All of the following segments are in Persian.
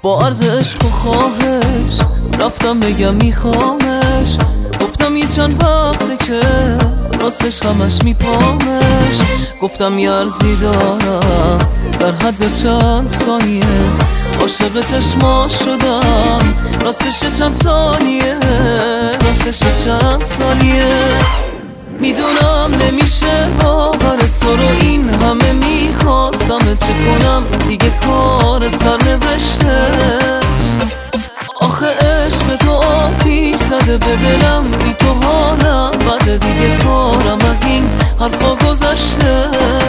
با عرض عشق و خواهش رفتم بگم میخوامش، گفتم یه چند وقته که راستش همش میپامش. گفتم یه عرضی دارم در حد چند ثانیه، عاشق چشما شدم راستش چند ثانیه، راستش چند ثانیه. میدونم نمیشه باور تو رو، این همه میخواستم چه کنم دیگه کار سرنوشته. آخه عشق تو آتیش زده به دلم، بی تو حالم بده دیگه کارم از این حرفا گذشته.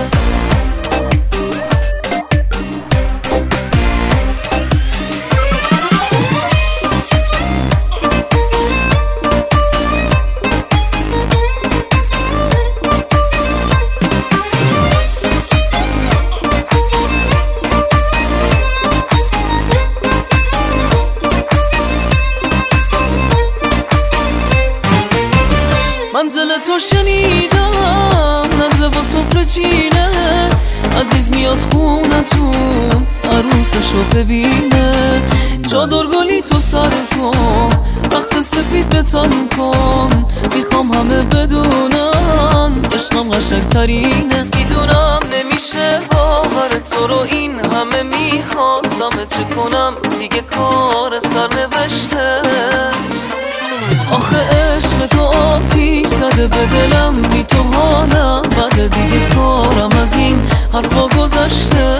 منزل تو شنیدم نزه و سفره چینه، عزیز میاد خونتون عروسشو ببینه. چادر گلی تو سر کن، وقت سفید بتن کن، میخوام همه بدونن عشقم قشنگ ترینه. میدونم نمیشه باور تو رو، این همه میخواستم چه کنم دیگه کار سرنوشته. آخه عشق تو آتیش زده به دلم، بی تو حالم بده دیگه کارم از این حرفا گذشته.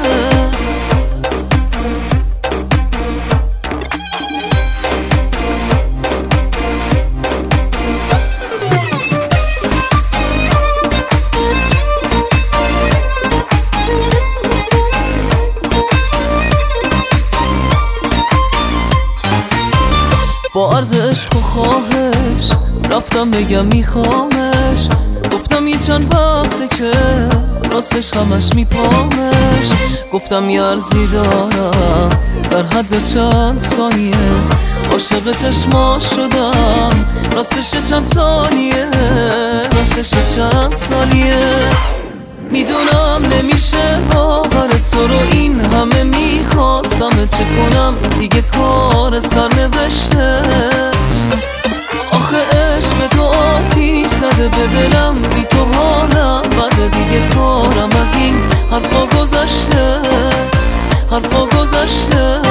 با عرض عشق و خواهش رفتم بگم میخوامش، گفتم یه چند وقته که راستش همش میپامش. گفتم یه عرضی دارم در حد چند ثانیه، عاشق چشما شدم راستش چند ثانیه، راستش چند ثانیه. میدونم نمیشه باور تو رو، این همه میخواستم چه کنم دیگه کار سرنوشته. آخه عشق تو آتیش زده به دلم، بی تو حالم بده دیگه کارم از این حرفا گذشته، حرفا گذشته.